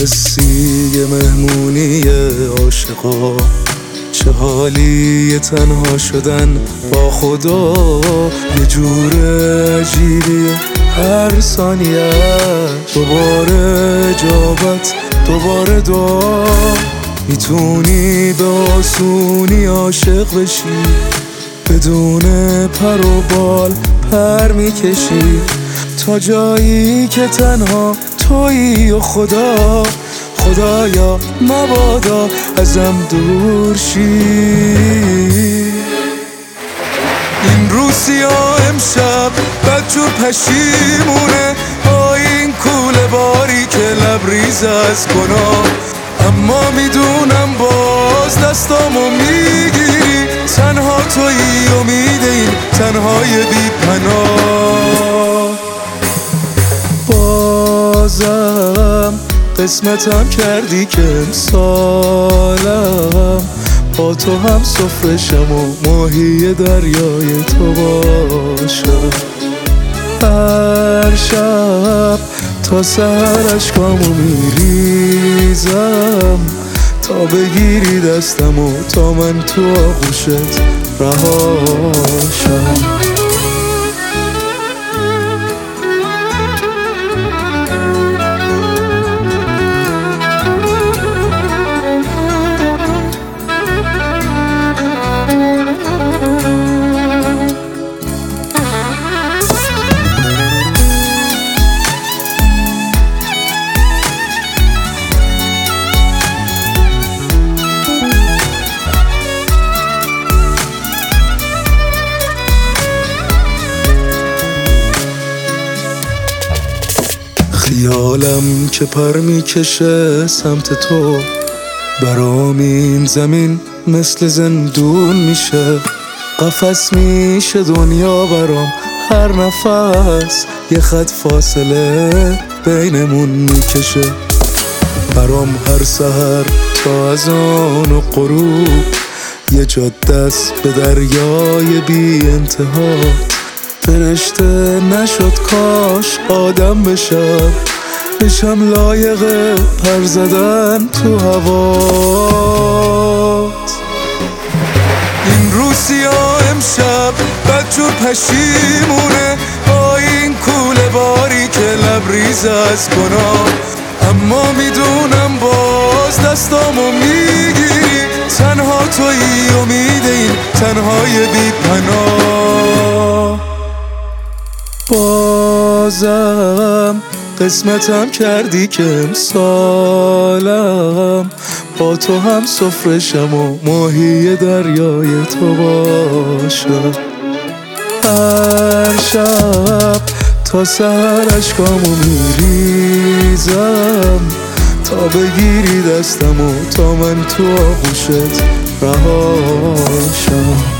حسی مهمونی عاشقا، چه حالی تنها شدن با خدا. یه جور عجیبیه هر ثانیه، دوباره اجابت دوباره دعا. میتونی به آسونی عاشق بشی، بدون پر و بال پر میکشی تا جایی که تنها تویی و خدا. خدایا مبادا ازم دور شی. این روسیا امشب بدجور پشیمونه با این کوله باری که لبریز از گناه. اما میدونم باز دستامو میگیری، تنها تویی امید این تنهای بی پناه. بازم قسمتم کردی که امسالم با تو هم سفرشم و ماهی دریای تو باشم. هر شب تا سحر اشکامو میریزم تا بگیری دستم و تا من تو آغوشت رهاشم. خیالم که پر میکشه سمت تو، برام این زمین مثل زندون میشه. قفس میشه دنیا برام، هر نفس یه خط فاصله بینمون میکشه. برام هر سحر تا اذان و غروب یه جاده است به دریای بی انتها. فرشته نشد کاش آدم بشم لایق پر زدن تو هوات. این روسیا امشب بدجور پشیمونه با این کوله باری که لبریز از گناه. اما میدونم باز دستامو میگیری، تنها تویی امید این تنهای بی پناه. بازم قسمتم کردی که امسالم با تو هم سفرشم و ماهی دریای تو باشم. هر شب تا سحر اشکامو میریزم تا بگیری دستم و تا من تو آغوشت رهاشم.